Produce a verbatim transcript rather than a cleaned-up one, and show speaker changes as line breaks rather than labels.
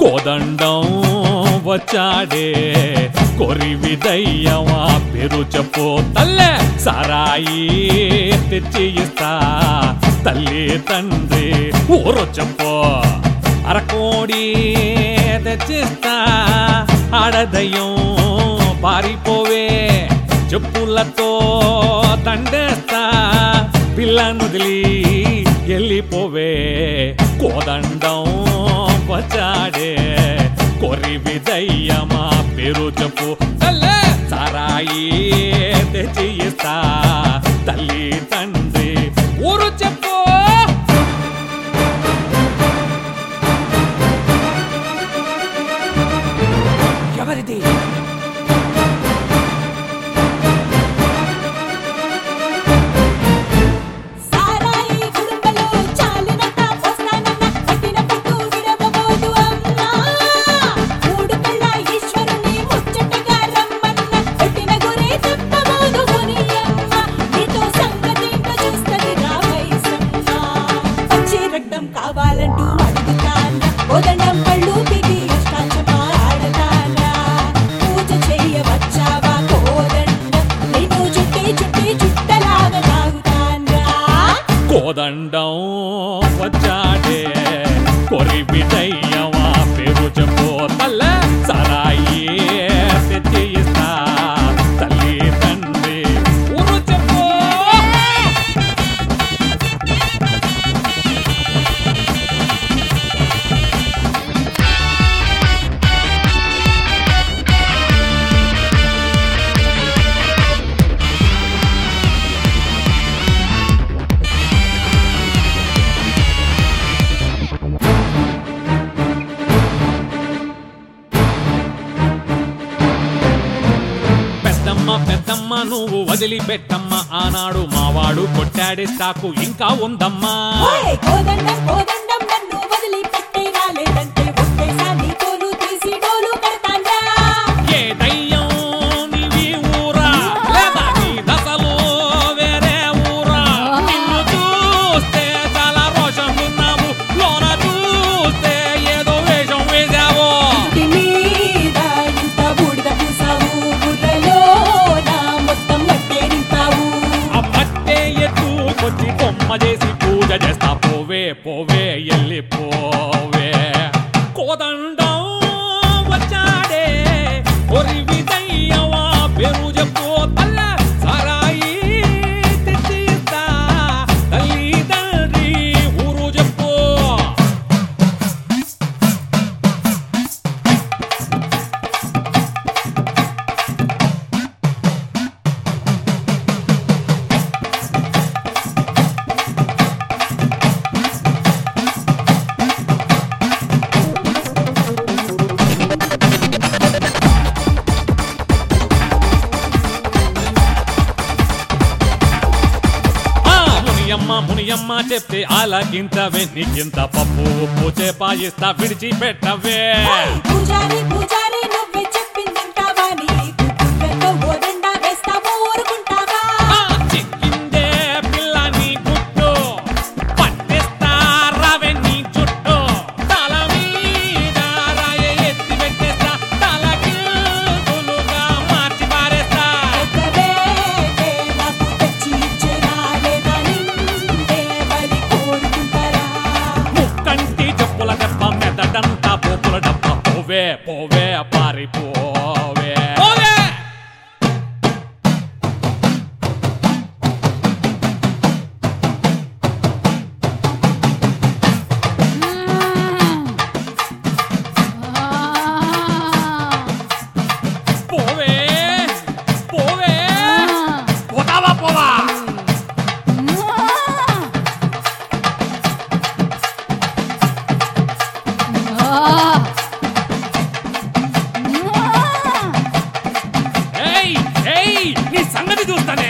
కోదండం వచ్చాడే కొరివి దయ్యమా పేరు చెప్పు తల్లే సారాయి తెచ్చి ఇస్తా తల్లి తండ్రి ఊరు చెప్పు అరకోడి తెచ్చిస్తా ఆడదయ్యం పారిపోవే చెప్పులతో దండేస్తా పిల్లనుదిలి వెళ్ళిపోవే కోదండం వచ్చాడే కొరివి దయ్యమా పేరు చెప్పు తల్లే సారాయి తెచ్చి ఇస్తా తల్లి తండ్రి ఊరు చెప్పు ఎవరిది
కావాలంటూ అడుగుతానా కోదండం పళ్ళు తిరిగి ఇష్టాచమాడతానా పూజ చేయవచ్చావా కోదండం నేను చుట్టి చుట్టి చుట్టలాగా తాగుతానా
కోదండం వచ్చాడే కొరివి దయ్యమా పేరు చెప్పు తల్లే సారాయి తెచ్చి ఇస్తా తల్లి తండ్రి ఊరు చెప్పు పెద్దమ్మ నువ్వు వదిలిపెట్టమ్మా ఆనాడు మావాడు కొట్టాడే స్టాకు ఇంకా ఉందమ్మా
కోదండం కోదండం నన్ను వదిలిపెట్టే రాలేదంటే ఒకేసారి నీ తోలు తీసి డోలు కడతాండా
ఏ దయ్యం నీవి ఊరా లేదా నీ దశలో వేరే ఊరా నిన్ను చూస్తే చాలా రోషం ఉన్నావు లోన చూస్తే ఏదో వేషం వేశావు
మీద ఇంత బూడిద పూసావు బుర్రలో నా మొత్తం మట్టే నింపావు
ఆ మట్టే ఎత్తుకొచ్చి బొమ్మ చేసి పూజ చేస్తా పోవే పోవే ఎల్లి పోవే కోదండం వచ్చాడే కొరివి దయ్యమా పేరు చెప్పు తల్ల సారాయి తెచ్చి ఇస్తా తల్లి తండ్రి ఊరు చెప్పు మునియమ్మ మునియమ్మ చెప్తే ఆలకించవే నీకింత పప్పు ఉప్పు చేపాయిస్తా విడిచిపెట్టవే
పూజారి పూజారి నువ్వే చెప్పిందింటావా నీకు గుడ్డతో ఓదండా వేస్తావా ఊరుకుంటావా
చిక్కిందే పిల్ల నీ గుట్టు పట్టేస్తా రవె నీ చుట్టూ తల మీద రాయ ఎత్తి పెట్టేస్తా తలకిలుగా మార్చి పారేస్తా
నాకు తెచ్చి ఇచ్చేరా లేదా నిందే బలి కోరుకుంటారా
ముక్కంటి చెప్పుల దెబ్బ మెదడంతా పోపుల డబ్బ పోవే పోవే పారిపోవే పోవే పోవే పోవే పోతావా పోవా ఏయ్ ఏయ్ నీ సంగతి చూస్తానే